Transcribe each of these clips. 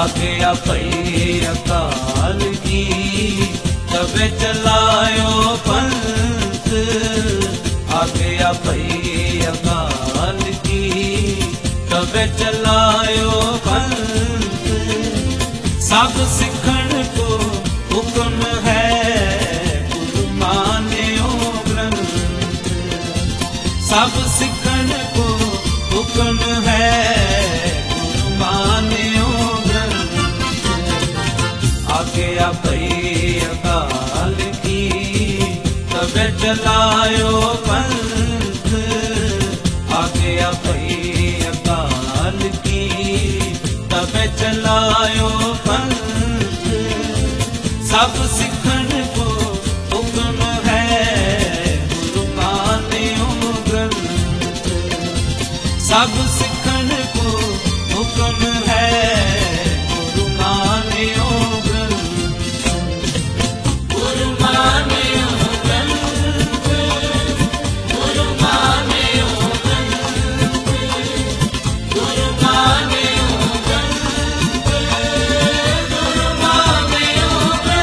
आज्ञा पई अकाल की तबे चलायो पंथ। आज्ञा पई अकाल की तबे चलायो पंथ। सब सिखण को हुक्म है गुरु मान्यो ग्रंथ। सब सिखण को हुक्म है गुरु मान्यो ग्रंथ। आज्ञा पई अकाल की तबे चलायो पंथ। आज्ञा पई अकाल की तबे चलायो पंथ। सब सिखण को हुक्म है गुरु मान्यो ग्रंथ। सब सिखण को हुक्म है गुरु मान्यो ग्रंथ। गुरु मान्यो ग्रंथ। गुरु मान्यो ग्रंथ। गुरु मान्यो ग्रंथ। गुरु मान्यो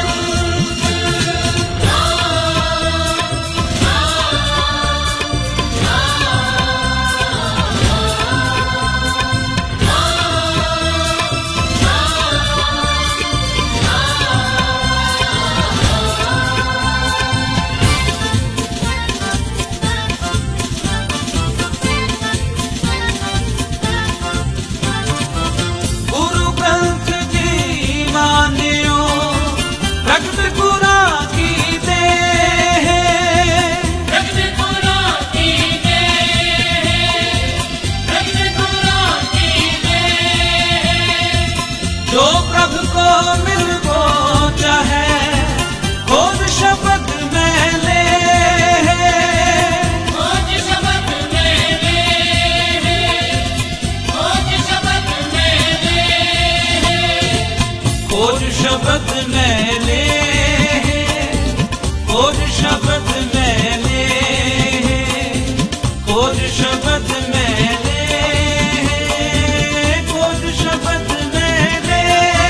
गुरु ग्रंथ जी मान्यो प्रगट गुरा की देह। प्रगट गुरा की देह। प्रगट गुरा की देह। जो प्रभु को मिल गो चाहे खोज शब्द में ले। खोज शब्द में ले। खोज शब्द में ले। खोज शब्द में ले। खोज शब्द में ले। खोज शब्द में ले। खोज शब्द में ले।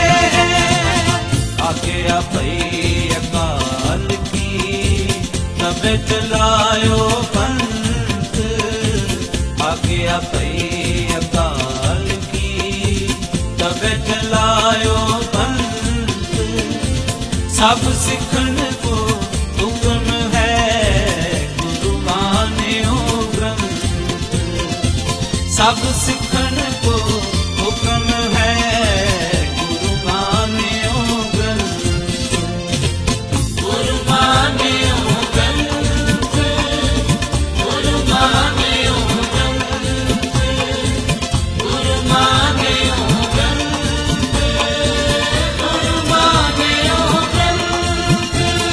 आज्ञा पई अकाल की तबे चलायो पंथ। आज्ञा पई अकाल की तबे चलायो पंथ। सब सिखण को हुक्म है गुरु मान्यो ग्रंथ। सब सिखण को हुक्म है गुरु मान्यो ग्रंथ। गुरु मान्यो ग्रंथ। गुरु मान्यो ग्रंथ। गुरु मान्यो ग्रंथ। गुरु मान्यो ग्रंथ।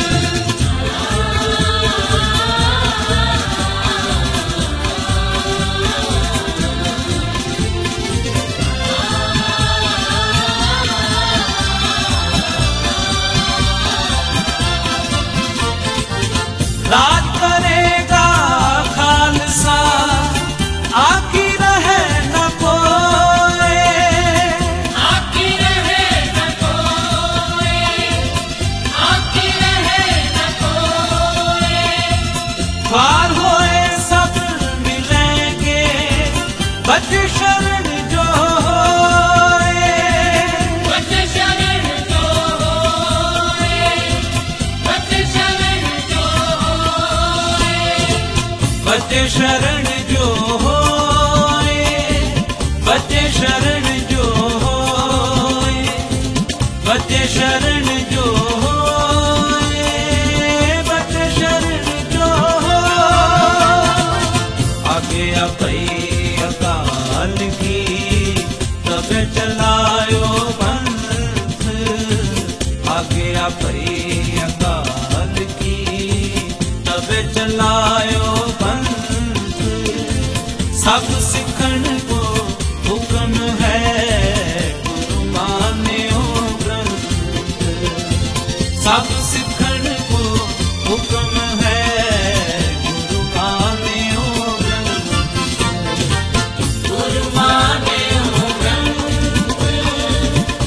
राज करेगा खालसा आखी रहे न कोई। आखी रहे न कोई। आखी रहे न कोई। पार होए सब मिलेंगे बच शरण जो होए। बच शरण जो होए। बच शरण जो होए। बच शरण जो होए। बच शरण जो होए। बच शरण जो होए। बच शरण जो होए। आज्ञा पई अकाल की तबे चलायो पंथ। आज्ञा पई अकाल की तबे चलायो पंथ। सब सिखण को हुक्म है गुरु मान्यो ग्रंथ। सब सिखण को हुक्म है गुरु मान्यो ग्रंथ। गुरु मान्यो ग्रंथ।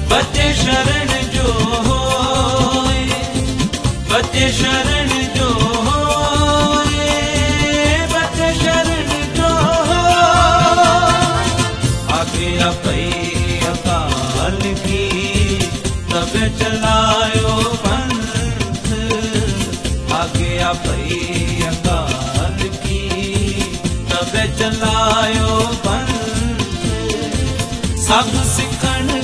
बचे शरण जो होए, बचे शरण जो होए, बचे शरण जो होए। आज्ञा पई अकाल की तब चलायो पंथ, आज्ञा पई अकाल की तब चलायो पंथ। सब सिखण